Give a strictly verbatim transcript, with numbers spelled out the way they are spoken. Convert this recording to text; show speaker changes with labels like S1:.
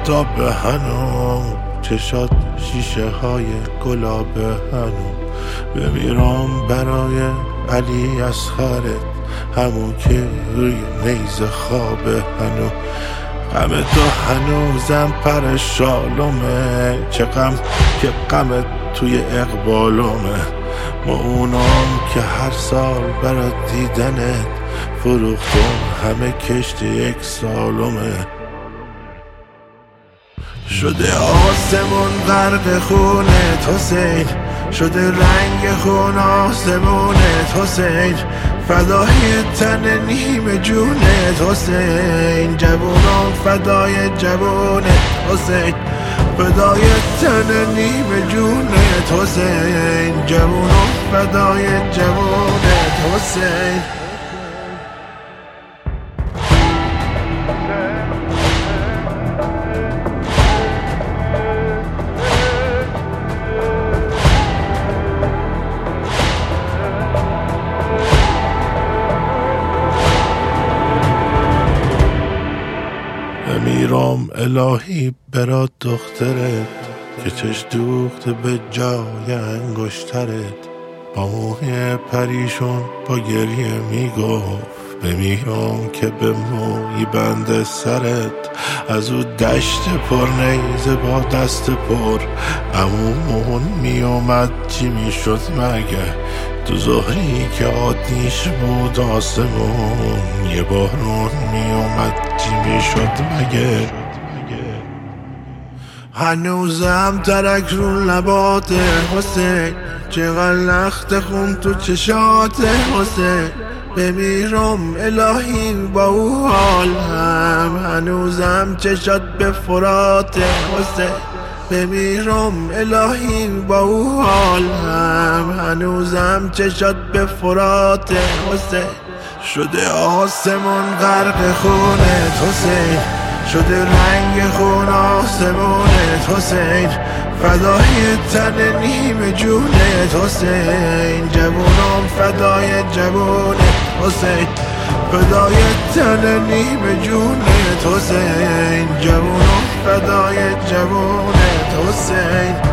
S1: آفتاب هنو، چشات شیشه های گلاب هنو. بمیرم برای علی اصغرت، همون که روی نیز خواب هنو. غم تو هنوزم پر شالومه، چه غم که غمت توی اقبالومه. ما اونام که هر سال برای دیدنت فروختم همه کشت یک سالومه. شده آسمون غرق خونت حسین، شده رنگ خون آسمونت حسین. فدای تن نیم جونت حسین، جوونم فدای جوونت حسین. فدای تن نیم جونت حسین، جوونم فدای جوونت حسین. میرم الهی برات دخترت، که چش دوخته به جای انگشترت. با موی پریشون با گریه میگفت بمیرم که به موی بند سرت. از او دشت پر نیزه با دست پر عمومون میومد چی میشد مگه؟ تو ظهری که آتیش بود آسمون، یه بارون میومد چی میشد مگه؟ هنوزم ترک رو لبات حسین، چقدر لخت خون تو چشات حسین. بمیرم الهی با او حالم، هنوزم چشات به فرات حسین. بمیرم الهی با او حالم، هنوزم چشات به فرات حسین. شده آسمون غرق خونت حسین، شده رنگ خون آسمونت حسین. فدای تن نیم جونت حسین، جوونم فدای جوونت حسین. فدای تن نیم جونت حسین، جوونم فدای جوونت حسین.